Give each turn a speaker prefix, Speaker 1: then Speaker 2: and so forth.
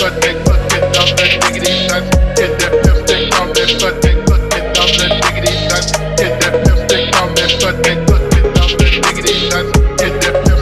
Speaker 1: butt, they cooking down the diggity nuts. Hit that pimp stick on that butt, they cooking down the diggity nuts. Hit that pimp stick on that butt, they cooking down the diggity nuts. Hit that